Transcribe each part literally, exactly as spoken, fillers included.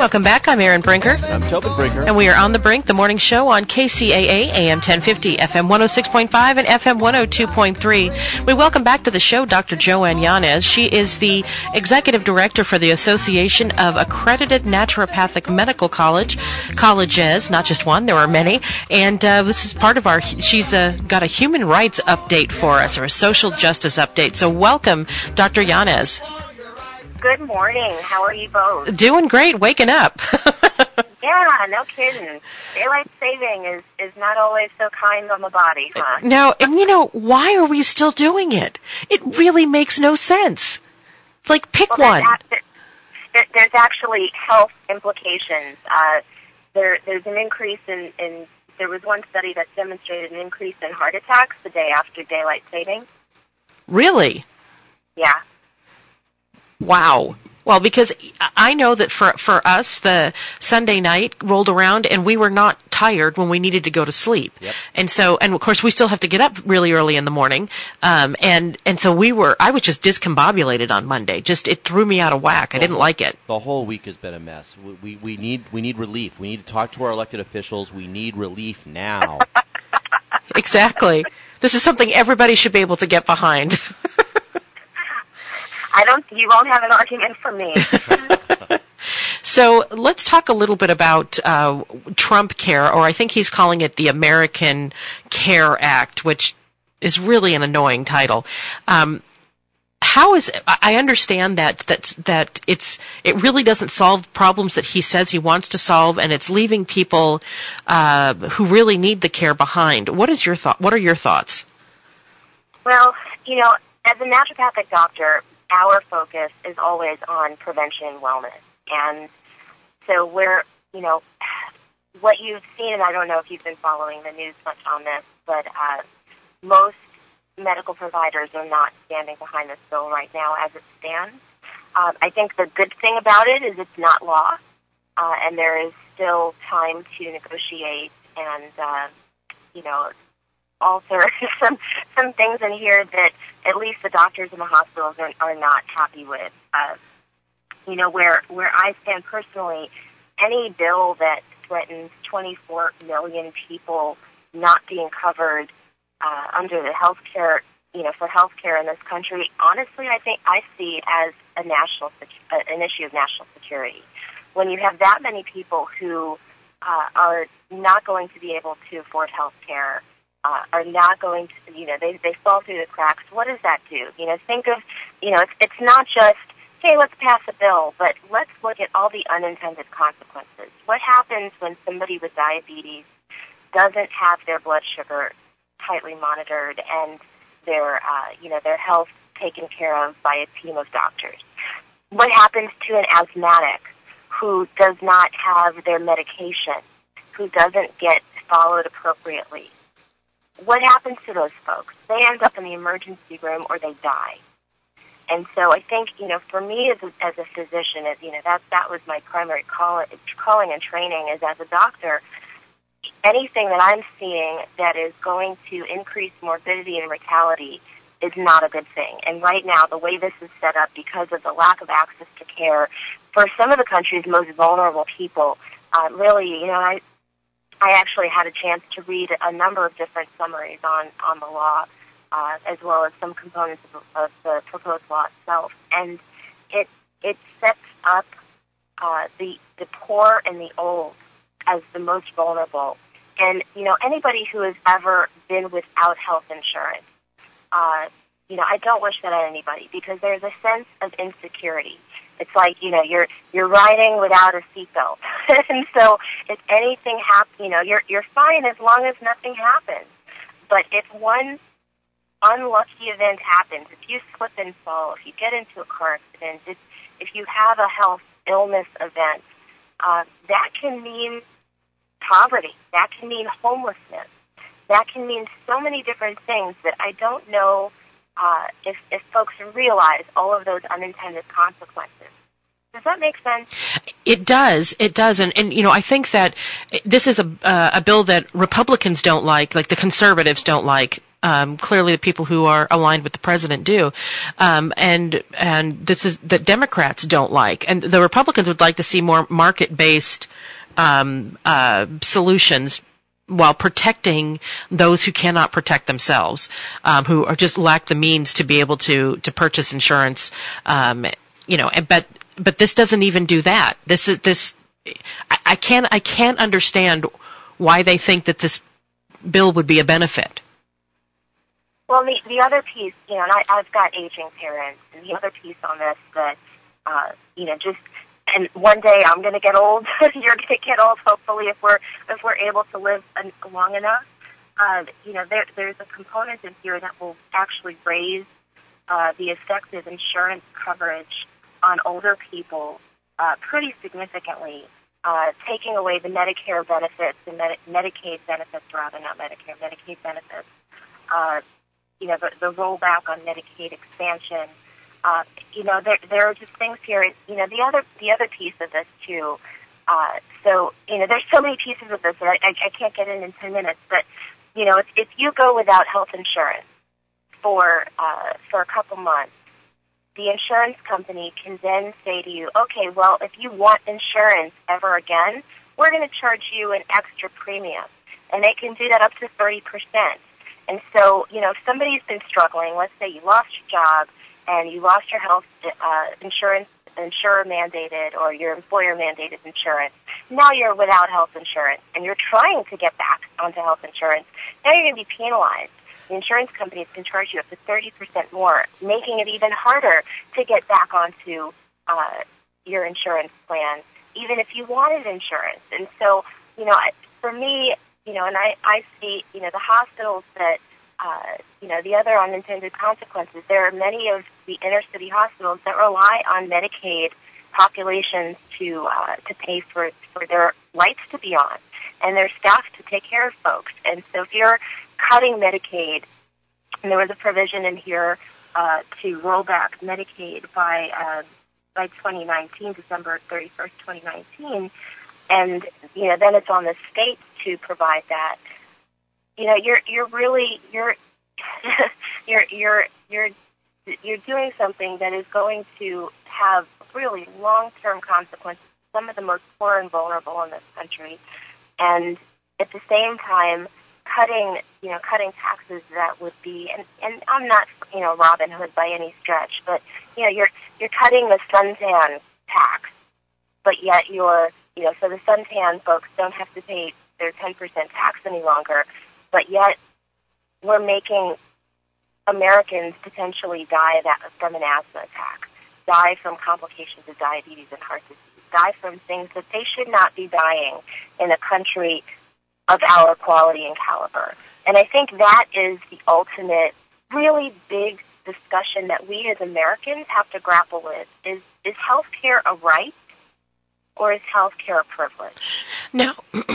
Welcome back. I'm Erin Brinker. I'm Tobin Brinker. And we are on the Brink, the morning show on K C A A, A M ten fifty, F M one oh six point five, and F M one oh two point three. We welcome back to the show Doctor Joanne Yanez. She is the Executive Director for the Association of Accredited Naturopathic Medical College, colleges, not just one, there are many. And uh, this is part of our, she's uh, got a human rights update for us, or a social justice update. So welcome, Doctor Yanez. Good morning. How are you both? Doing great. Waking up. Yeah, no kidding. Daylight saving is, is not always so kind on the body, huh? Now, and you know, why are we still doing it? It really makes no sense. It's like, pick well, one. There's, there, there's actually health implications. Uh, there, there's an increase in, in, there was one study that demonstrated an increase in heart attacks the day after daylight saving. Really? Yeah. Wow. Well, because I know that for for us, the Sunday night rolled around and we were not tired when we needed to go to sleep. Yep. And so, and of course, we still have to get up really early in the morning. Um, and, and so we were, I was just discombobulated on Monday. Just, it threw me out of whack. I didn't like it. The whole week has been a mess. We, we, we need, we need relief. We need to talk to our elected officials. We need relief now. Exactly. This is something everybody should be able to get behind. I don't, you won't have an argument from me. So let's talk a little bit about uh, Trump Care, or I think he's calling it the American Care Act, which is really an annoying title. Um, how is I understand that that that it's it really doesn't solve problems that he says he wants to solve, and it's leaving people uh, who really need the care behind. What is your thought? What are your thoughts? Well, you know, as a naturopathic doctor, our focus is always on prevention and wellness. And so we're, you know, what you've seen, and I don't know if you've been following the news much on this, but uh, most medical providers are not standing behind this bill right now as it stands. Um, I think the good thing about it is it's not law, uh, and there is still time to negotiate and, uh, you know, alter some some things in here that at least the doctors in the hospitals are, are not happy with. Uh, you know, where where I stand personally, any bill that threatens twenty-four million people not being covered uh, under the health care, you know, for health care in this country, honestly, I think I see as a national uh, an issue of national security. When you have that many people who uh, are not going to be able to afford health care, Uh, are not going to, you know, they they fall through the cracks. What does that do? You know, think of, you know, it's, it's not just, hey, let's pass a bill, but let's look at all the unintended consequences. What happens when somebody with diabetes doesn't have their blood sugar tightly monitored and their, uh, you know, their health taken care of by a team of doctors? What happens to an asthmatic who does not have their medication, who doesn't get followed appropriately? What happens to those folks? They end up in the emergency room or they die. And so I think, you know, for me as a, as a physician, as, you know, that that was my primary call, calling and training is as a doctor, anything that I'm seeing that is going to increase morbidity and mortality is not a good thing. And right now, the way this is set up, because of the lack of access to care for some of the country's most vulnerable people, uh, really, you know, I I actually had a chance to read a number of different summaries on, on the law, uh, as well as some components of, of the proposed law itself. And it it sets up uh, the the poor and the old as the most vulnerable. And, you know, anybody who has ever been without health insurance, uh, you know, I don't wish that on anybody, because there's a sense of insecurity. It's like, you know, you're you're riding without a seatbelt, and so if anything happens, you know, you're you're fine as long as nothing happens. But if one unlucky event happens, if you slip and fall, if you get into a car accident, if if you have a health illness event, uh, that can mean poverty. That can mean homelessness. That can mean so many different things that I don't know. Uh, if, if folks realize all of those unintended consequences. Does that make sense? It does. It does. And, and you know, I think that this is a, uh, a bill that Republicans don't like, like the conservatives don't like. um, clearly the people who are aligned with the president do, um, and and this is that Democrats don't like, and the Republicans would like to see more market-based um, uh, solutions, while protecting those who cannot protect themselves, um, who are just lack the means to be able to to purchase insurance. Um, you know, and, but but this doesn't even do that. This is this. I, I can't I can't understand why they think that this bill would be a benefit. Well, the the other piece, you know, and I, I've got aging parents, and the other piece on this that, uh, you know, just. And one day I'm going to get old. You're going to get old. Hopefully, if we're if we're able to live an, long enough, uh, you know, there there's a component in here that will actually raise uh, the effective insurance coverage on older people uh, pretty significantly, uh, taking away the Medicare benefits and Medi- Medicaid benefits, rather not Medicare, Medicaid benefits. Uh, you know, the, the rollback on Medicaid expansion. Uh, you know, there there are just things here. You know, the other the other piece of this too. Uh, so you know, there's so many pieces of this that I, I, I can't get in in ten minutes. But you know, if, if you go without health insurance for uh, for a couple months, the insurance company can then say to you, okay, well, if you want insurance ever again, we're going to charge you an extra premium, and they can do that up to thirty percent. And so, you know, if somebody's been struggling, let's say you lost your job, and you lost your health uh, insurance, insurer mandated, or your employer mandated insurance. Now you're without health insurance, and you're trying to get back onto health insurance. Now you're going to be penalized. The insurance companies can charge you up to thirty percent more, making it even harder to get back onto uh, your insurance plan, even if you wanted insurance. And so, you know, for me, you know, and I, I see, you know, the hospitals that, Uh, you know, the other unintended consequences, there are many of the inner city hospitals that rely on Medicaid populations to uh, to pay for, for their lights to be on and their staff to take care of folks. And so if you're cutting Medicaid, and there was a provision in here uh, to roll back Medicaid by uh, by twenty nineteen, December thirty-first, twenty nineteen, and, you know, then it's on the states to provide that. You know, you're you're really you're you're you're you're you're doing something that is going to have really long-term consequences for some of the most poor and vulnerable in this country, and at the same time, cutting you know cutting taxes that would be and, and I'm not you know Robin Hood by any stretch, but you know you're you're cutting the suntan tax, but yet you're you know so the suntan folks don't have to pay their ten percent tax any longer. But yet, we're making Americans potentially die that, from an asthma attack, die from complications of diabetes and heart disease, die from things that they should not be dying in a country of our quality and caliber. And I think that is the ultimate, really big discussion that we as Americans have to grapple with. Is, is health care a right? Or is health care a privilege? Now,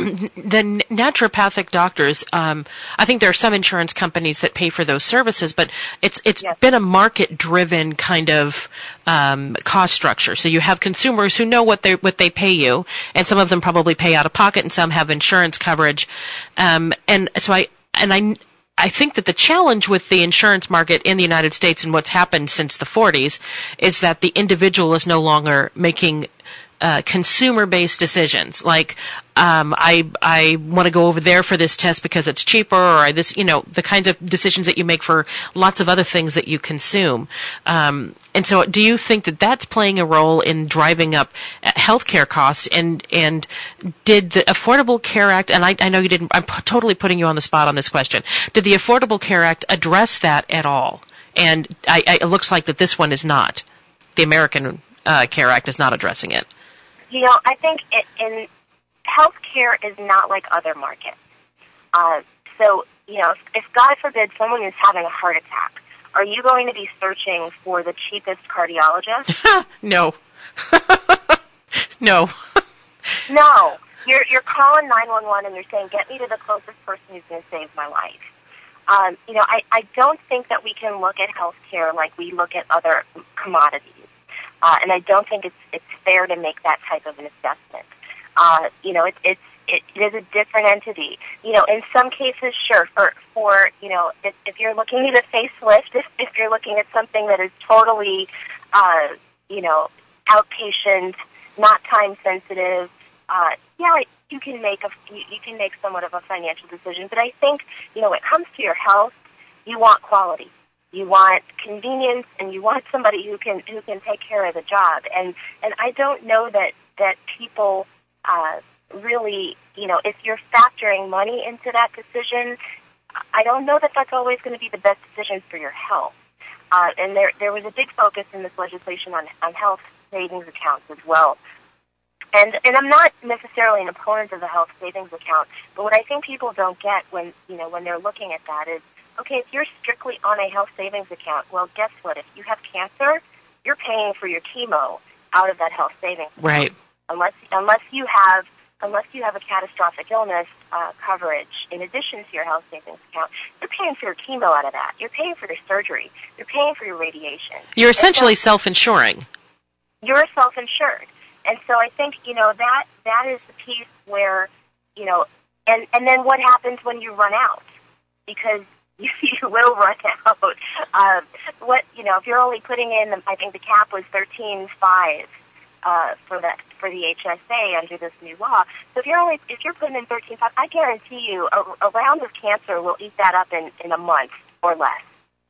the naturopathic doctors, um, I think there are some insurance companies that pay for those services, but it's it's yes. been a market-driven kind of um, cost structure. So you have consumers who know what they what they pay you, and some of them probably pay out of pocket, and some have insurance coverage. Um, and so I and I. I think that the challenge with the insurance market in the United States and what's happened since the forties is that the individual is no longer making Uh, consumer-based decisions, like um, I I want to go over there for this test because it's cheaper, or I, this you know the kinds of decisions that you make for lots of other things that you consume. Um, and so, do you think that that's playing a role in driving up healthcare costs? And and did the Affordable Care Act? And I, I know you didn't. I'm p- totally putting you on the spot on this question. Did the Affordable Care Act address that at all? And I, I, it looks like that this one is not. The American uh, Care Act is not addressing it. You know, I think it, in healthcare is not like other markets. Uh, so, you know, if, if God forbid someone is having a heart attack, are you going to be searching for the cheapest cardiologist? No. no. No. You're you're calling nine one one and you're saying, get me to the closest person who's going to save my life. Um, you know, I, I don't think that we can look at healthcare like we look at other commodities. Uh, and I don't think it's it's fair to make that type of an assessment. Uh, you know, it, it's it, it is a different entity. You know, in some cases, sure, for, for you know, if, if you're looking at a facelift, if, if you're looking at something that is totally, uh, you know, outpatient, not time sensitive, uh, yeah, you can make a, you, you can make somewhat of a financial decision. But I think, you know, when it comes to your health, you want quality. You want convenience, and you want somebody who can who can take care of the job. And and I don't know that that people uh, really, you know, if you're factoring money into that decision, I don't know that that's always going to be the best decision for your health. Uh, and there there was a big focus in this legislation on on health savings accounts as well. And and I'm not necessarily an opponent of the health savings account, but what I think people don't get when you know when they're looking at that is, okay, if you're strictly on a health savings account, well, guess what? If you have cancer, you're paying for your chemo out of that health savings account. Right. Unless unless you have unless you have a catastrophic illness uh, coverage in addition to your health savings account, you're paying for your chemo out of that. You're paying for your surgery. You're paying for your radiation. You're essentially so, self-insuring. You're self-insured. And so I think, you know, that that is the piece where, you know, and, and then what happens when you run out? Because you, you will run out. Uh, what you know, if you're only putting in, I think the cap was thirteen five uh, for that for the H S A under this new law. So if you're only if you're putting in thirteen five, I guarantee you a, a round of cancer will eat that up in, in a month or less.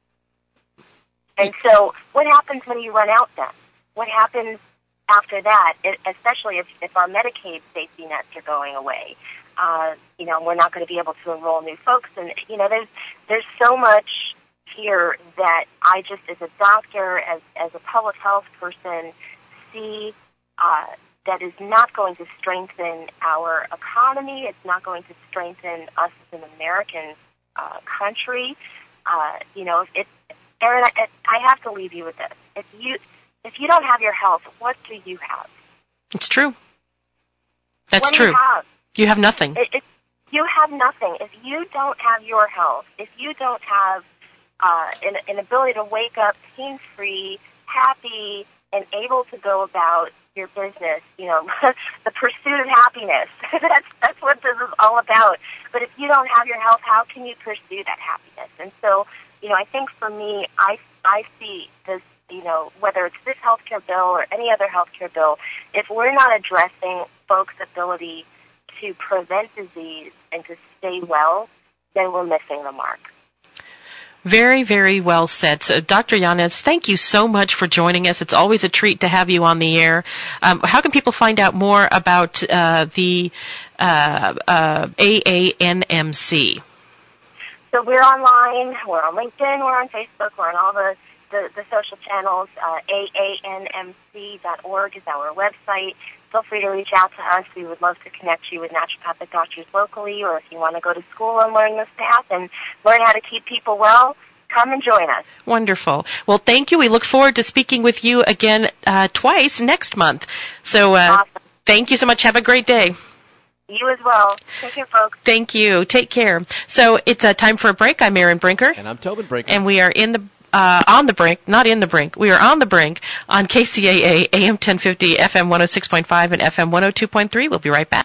And so, what happens when you run out? Then what happens after that? It, especially if if our Medicaid safety nets are going away. Uh, you know, we're not going to be able to enroll new folks, and you know, there's there's so much here that I just, as a doctor, as as a public health person, see uh, that is not going to strengthen our economy. It's not going to strengthen us as an American uh, country. Uh, you know, if, if Erin, I, I have to leave you with this: if you if you don't have your health, what do you have? It's true. That's what do true. You have? You have nothing. It, it, you have nothing. If you don't have your health, if you don't have uh, an, an ability to wake up pain-free, happy, and able to go about your business, you know, the pursuit of happiness, that's, that's what this is all about. But if you don't have your health, how can you pursue that happiness? And so, you know, I think for me, I, I see this, you know, whether it's this healthcare bill or any other healthcare bill, if we're not addressing folks' ability to prevent disease and to stay well, then we're missing the mark. Very, very well said. So, Doctor Yanez, thank you so much for joining us. It's always a treat to have you on the air. Um, how can people find out more about uh, the uh, uh, A A N M C? So we're online. We're on LinkedIn. We're on Facebook. We're on all the, the, the social channels. Uh, A A N M C dot org is our website. Feel free to reach out to us. We would love to connect you with naturopathic doctors locally, or if you want to go to school and learn this path and learn how to keep people well, come and join us. Wonderful. Well, thank you. We look forward to speaking with you again uh, twice next month. So uh, awesome. Thank you so much. Have a great day. You as well. Take care, folks. Thank you. Take care. So it's uh, time for a break. I'm Erin Brinker. And I'm Tobin Brinker. And we are in the Uh, on the brink, not in the brink. We are on the brink on K C A A, A M ten fifty, F M one oh six point five, and F M one oh two point three. We'll be right back.